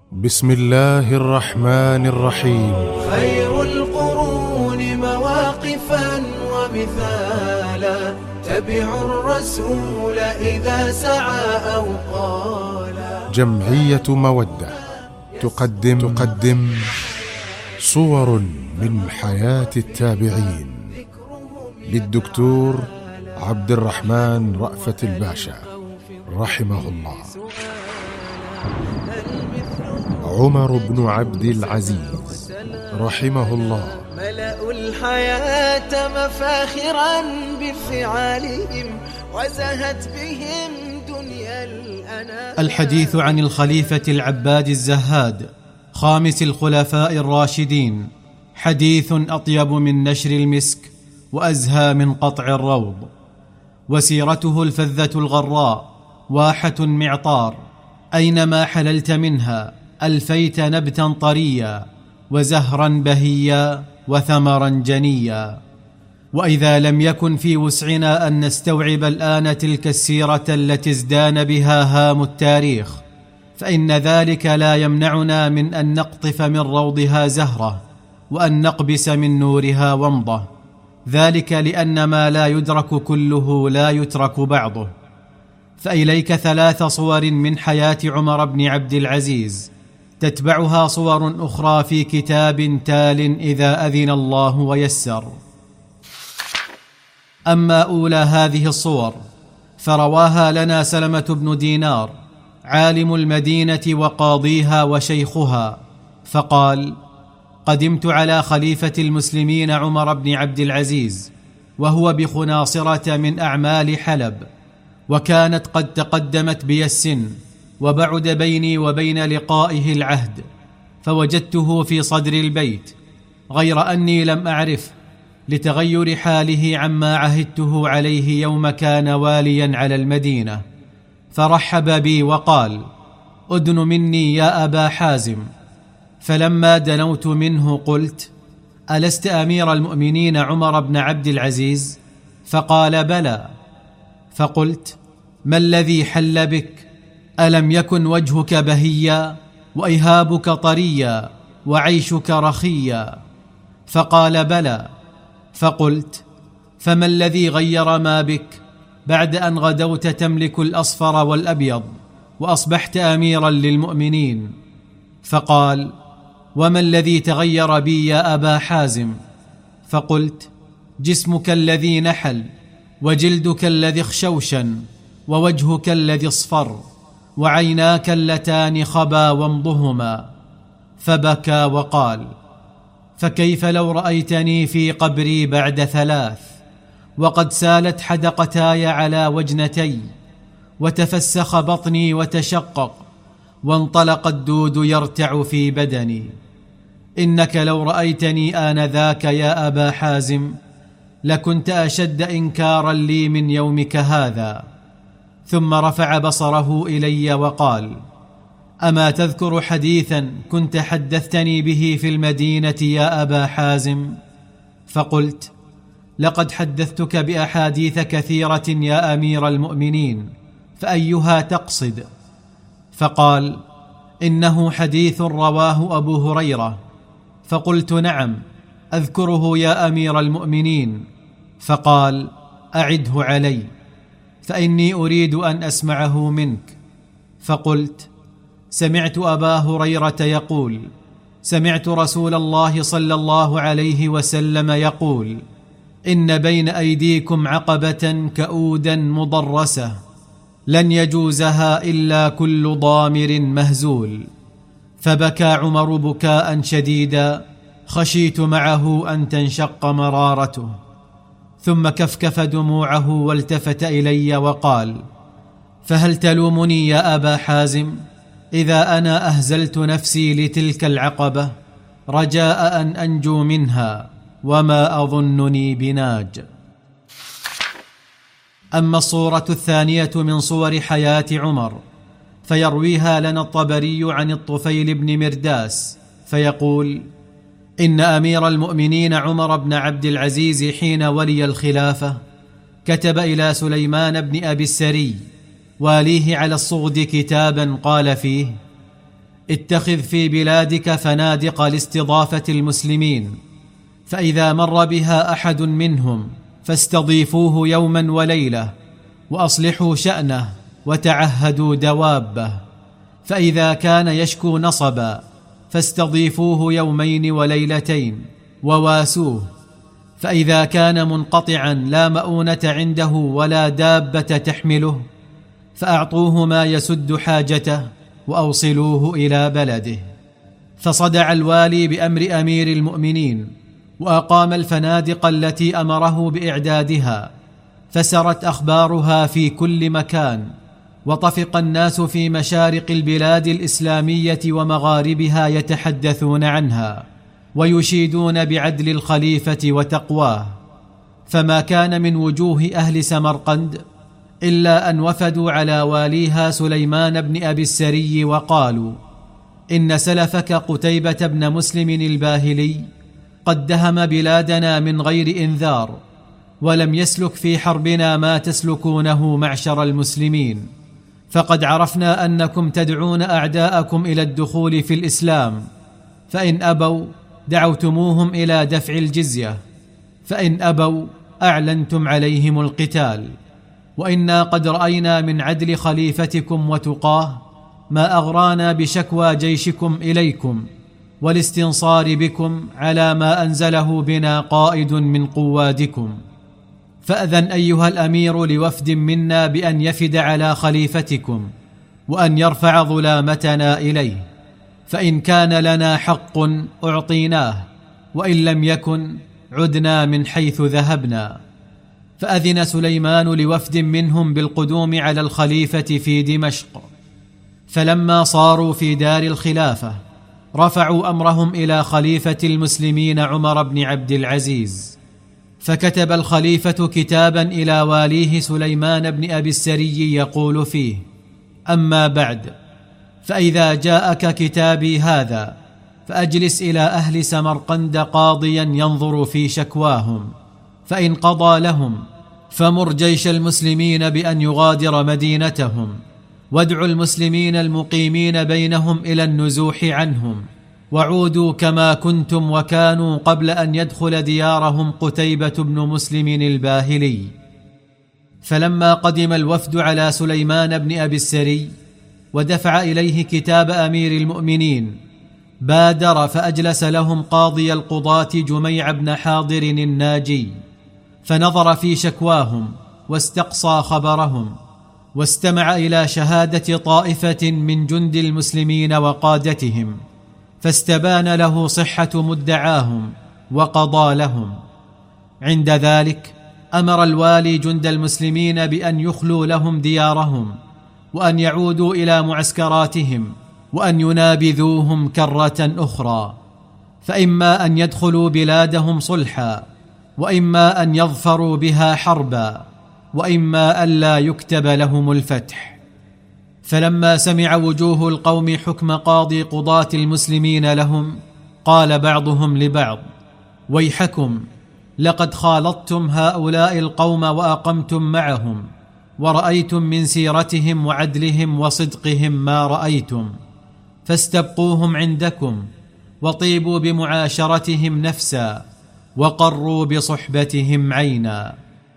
بسم الله الرحمن الرحيم. خير القرون مواقفا ومثالا، تبعوا الرسول إذا سعى أو قالا. جمعية مودة تقدم صور من حياة التابعين للدكتور عبد الرحمن رأفت الباشا رحمه الله. عمر بن عبد العزيز رحمه الله. ملأوا الحياة مفاخرا بفعالهم، وزهت بهم دنيا الأنام. الحديث عن الخليفة العباد الزهاد خامس الخلفاء الراشدين حديث أطيب من نشر المسك وأزهى من قطع الروض. وسيرته الفذة الغراء واحة معطار، أينما حللت منها ألفيت نبتا طريا وزهرا بهيا وثمرا جنيا. وإذا لم يكن في وسعنا أن نستوعب الآن تلك السيرة التي ازدان بها هام التاريخ، فإن ذلك لا يمنعنا من أن نقطف من روضها زهرة وأن نقبس من نورها ومضة، ذلك لأن ما لا يدرك كله لا يترك بعضه. فإليك 3 صور من حياة عمر بن عبد العزيز، تتبعها صور أخرى في كتاب تال إذا أذن الله ويسر. أما أولى هذه الصور فرواها لنا سلمة بن دينار عالم المدينة وقاضيها وشيخها، فقال: قدمت على خليفة المسلمين عمر بن عبد العزيز وهو بخناصرة من أعمال حلب، وكانت قد تقدمت بي السن وبعد بيني وبين لقائه العهد، فوجدته في صدر البيت، غير أني لم أعرف لتغير حاله عما عهدته عليه يوم كان واليا على المدينة. فرحب بي وقال: أدن مني يا أبا حازم. فلما دنوت منه قلت: ألست أمير المؤمنين عمر بن عبد العزيز؟ فقال: بلى. فقلت: ما الذي حل بك؟ ألم يكن وجهك بهيا وإيهابك طريا وعيشك رخيا؟ فقال: بلى. فقلت: فما الذي غير ما بك بعد أن غدوت تملك الأصفر والأبيض وأصبحت أميرا للمؤمنين؟ فقال: وما الذي تغير بي يا أبا حازم؟ فقلت: جسمك الذي نحل، وجلدك الذي اخشوشن، ووجهك الذي اصفر، وعيناك اللتان خبا ومضهما. فبكى وقال: فكيف لو رأيتني في قبري بعد 3 وقد سالت حدقتاي على وجنتي، وتفسخ بطني وتشقق، وانطلق الدود يرتع في بدني. إنك لو رأيتني آنذاك يا أبا حازم لكنت أشد إنكارا لي من يومك هذا. ثم رفع بصره إلي وقال: أما تذكر حديثا كنت حدثتني به في المدينة يا أبا حازم؟ فقلت: لقد حدثتك بأحاديث كثيرة يا أمير المؤمنين، فأيها تقصد؟ فقال: إنه حديث رواه أبو هريرة. فقلت: نعم أذكره يا أمير المؤمنين. فقال: أعده علي فإني أريد أن أسمعه منك. فقلت: سمعت أبا هريرة يقول: سمعت رسول الله صلى الله عليه وسلم يقول: إن بين أيديكم عقبة كؤودا مضرسة لن يجوزها إلا كل ضامر مهزول. فبكى عمر بكاء شديدا خشيت معه أن تنشق مرارته، ثم كفكف دموعه والتفت إلي وقال: فهل تلومني يا أبا حازم إذا أنا أهزلت نفسي لتلك العقبة رجاء أن أنجو منها وما أظنني بناج؟ أما الصورة الثانية من صور حياة عمر فيرويها لنا الطبري عن الطفيل بن مرداس فيقول: إن أمير المؤمنين عمر بن عبد العزيز حين ولي الخلافة كتب إلى سليمان بن أبي السري واليه على الصغد كتابا قال فيه: اتخذ في بلادك فنادق لاستضافة المسلمين، فإذا مر بها أحد منهم فاستضيفوه يوما وليلة، وأصلحوا شأنه وتعهدوا دوابه، فإذا كان يشكو نصبا فاستضيفوه يومين وليلتين وواسوه، فإذا كان منقطعا لا مؤونة عنده ولا دابة تحمله فأعطوه ما يسد حاجته وأوصلوه إلى بلده. فصدع الوالي بأمر أمير المؤمنين وأقام الفنادق التي أمره بإعدادها، فسرت أخبارها في كل مكان، وطفق الناس في مشارق البلاد الإسلامية ومغاربها يتحدثون عنها ويشيدون بعدل الخليفة وتقواه. فما كان من وجوه أهل سمرقند إلا أن وفدوا على واليها سليمان بن أبي السري وقالوا: إن سلفك قتيبة بن مسلم الباهلي قد دهم بلادنا من غير إنذار، ولم يسلك في حربنا ما تسلكونه معشر المسلمين، فقد عرفنا أنكم تدعون أعداءكم إلى الدخول في الإسلام، فإن أبوا دعوتموهم إلى دفع الجزية، فإن أبوا أعلنتم عليهم القتال، وإنا قد رأينا من عدل خليفتكم وتقاه ما أغرانا بشكوى جيشكم إليكم والاستنصار بكم على ما أنزله بنا قائد من قوادكم، فأذن أيها الأمير لوفد منا بأن يفد على خليفتكم وأن يرفع ظلامتنا إليه، فإن كان لنا حق أعطيناه، وإن لم يكن عدنا من حيث ذهبنا. فأذن سليمان لوفد منهم بالقدوم على الخليفة في دمشق، فلما صاروا في دار الخلافة رفعوا أمرهم إلى خليفة المسلمين عمر بن عبد العزيز، فكتب الخليفة كتابا إلى واليه سليمان بن أبي السري يقول فيه: أما بعد، فإذا جاءك كتابي هذا فأجلس إلى أهل سمرقند قاضيا ينظر في شكواهم، فإن قضى لهم فمر جيش المسلمين بأن يغادر مدينتهم، وادعوا المسلمين المقيمين بينهم إلى النزوح عنهم، وعودوا كما كنتم وكانوا قبل أن يدخل ديارهم قتيبة بن مسلم الباهلي. فلما قدم الوفد على سليمان بن أبي السري ودفع إليه كتاب أمير المؤمنين، بادر فأجلس لهم قاضي القضاة جميع بن حاضر الناجي، فنظر في شكواهم واستقصى خبرهم، واستمع إلى شهادة طائفة من جند المسلمين وقادتهم، فاستبان له صحة مدعاهم وقضى لهم. عند ذلك أمر الوالي جند المسلمين بأن يخلوا لهم ديارهم، وأن يعودوا إلى معسكراتهم، وأن ينابذوهم كرة أخرى، فإما أن يدخلوا بلادهم صلحا، وإما أن يظفروا بها حربا، وإما ألا يكتب لهم الفتح. فلما سمع وجوه القوم حكم قاضي قضاة المسلمين لهم، قال بعضهم لبعض: ويحكم، لقد خالطتم هؤلاء القوم وأقمتم معهم، ورأيتم من سيرتهم وعدلهم وصدقهم ما رأيتم، فاستبقوهم عندكم، وطيبوا بمعاشرتهم نفسا، وقروا بصحبتهم عينا.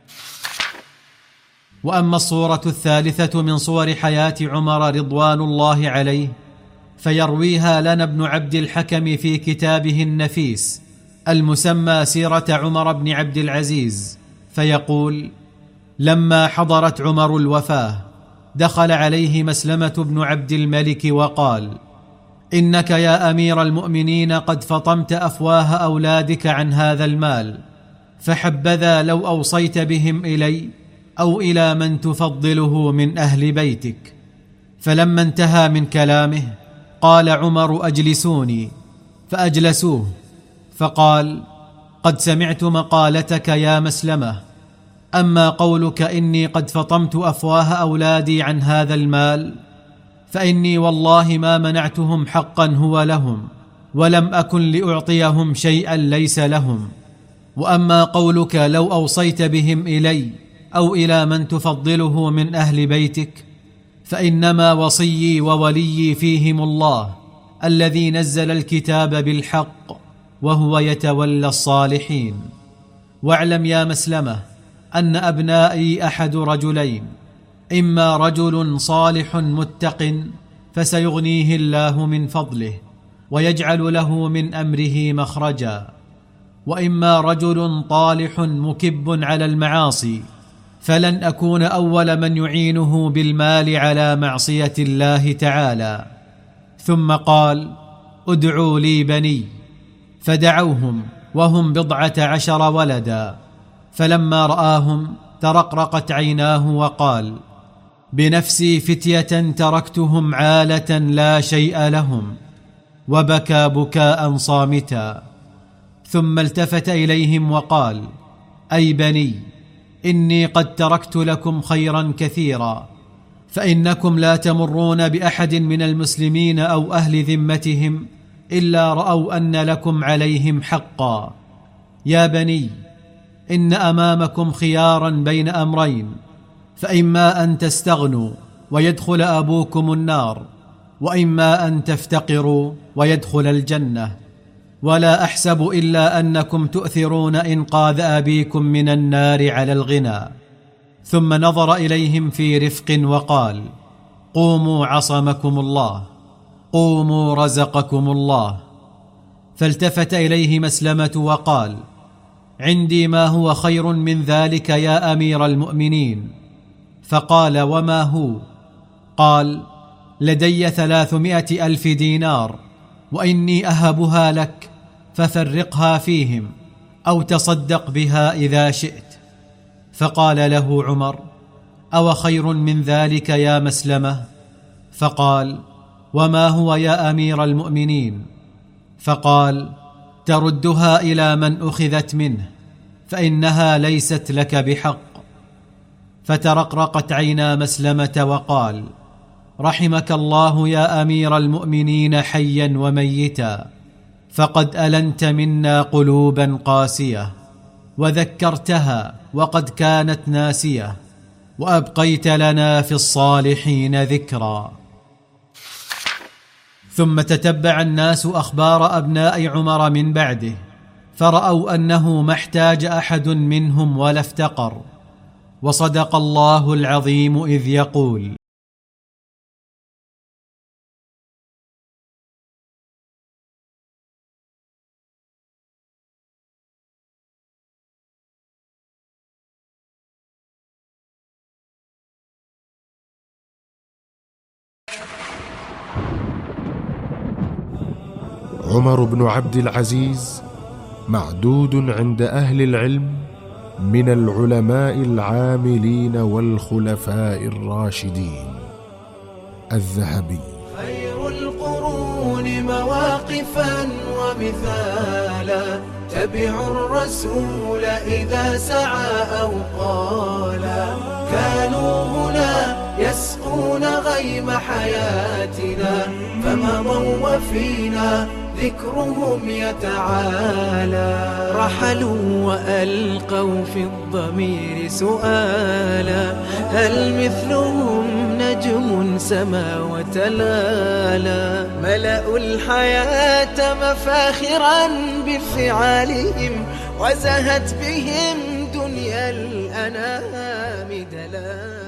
وأما الصورة الثالثة من صور حياة عمر رضوان الله عليه، فيرويها لنا ابن عبد الحكم في كتابه النفيس المسمى سيرة عمر بن عبد العزيز، فيقول: لما حضرت عمر الوفاة دخل عليه مسلمة بن عبد الملك وقال: إنك يا أمير المؤمنين قد فطمت أفواه أولادك عن هذا المال، فحبذا لو أوصيت بهم إلي أو إلى من تفضله من أهل بيتك. فلما انتهى من كلامه قال عمر: أجلسوني، فأجلسوه، فقال: قد سمعت مقالتك يا مسلمة، أما قولك إني قد فطمت أفواه أولادي عن هذا المال، فإني والله ما منعتهم حقا هو لهم، ولم أكن لأعطيهم شيئا ليس لهم. وأما قولك لو أوصيت بهم إلي أو إلى من تفضله من أهل بيتك، فإنما وصيي ووليي فيهم الله، الذي نزل الكتاب بالحق وهو يتولى الصالحين. واعلم يا مسلمة أن أبنائي أحد رجلين: إما رجل صالح متق فسيغنيه الله من فضله ويجعل له من أمره مخرجا، وإما رجل طالح مكب على المعاصي فلن أكون أول من يعينه بالمال على معصية الله تعالى. ثم قال: ادعوا لي بني. فدعوهم وهم 12 ولدا، فلما رآهم ترقرقت عيناه وقال: بنفسي فتية تركتهم عالة لا شيء لهم، وبكى بكاء صامتا. ثم التفت إليهم وقال: أي بني، إني قد تركت لكم خيرا كثيرا، فإنكم لا تمرون بأحد من المسلمين أو أهل ذمتهم إلا رأوا أن لكم عليهم حقا. يا بني، إن أمامكم خيارا بين أمرين، فإما أن تستغنوا ويدخل أبوكم النار، وإما أن تفتقروا ويدخل الجنة، ولا أحسب إلا أنكم تؤثرون إنقاذ أبيكم من النار على الغنى. ثم نظر إليهم في رفق وقال: قوموا عصمكم الله، قوموا رزقكم الله. فالتفت إليه مسلمة وقال: عندي ما هو خير من ذلك يا أمير المؤمنين. فقال: وما هو؟ قال: لدي 300,000 دينار، وإني أهبها لك ففرقها فيهم أو تصدق بها إذا شئت. فقال له عمر: أو خير من ذلك يا مسلمة؟ فقال: وما هو يا أمير المؤمنين؟ فقال: تردها إلى من أخذت منه، فإنها ليست لك بحق. فترقرقت عينا مسلمة وقال: رحمك الله يا أمير المؤمنين حيا وميتا، فقد ألنت منا قلوبا قاسية، وذكرتها وقد كانت ناسية، وأبقيت لنا في الصالحين ذكرا. ثم تتبع الناس أخبار أبناء عمر من بعده، فرأوا أنه ما احتاج أحد منهم ولا افتقر. وصدق الله العظيم إذ يقول: عمر بن عبد العزيز معدود عند أهل العلم من العلماء العاملين والخلفاء الراشدين. الذهبي: خير القرون مواقفا ومثالا، تبعوا الرسول إذا سعى أو قالا، كانوا هنا يسقون غيم حياتنا، فمضوا وفينا ذكرهم يتعالى. رحلوا وألقوا في الضمير سؤالا، هل مثلهم نجم سما وتلالا؟ ملأوا الحياة مفاخرا بفعالهم، وزهت بهم دنيا الأنام دلالا.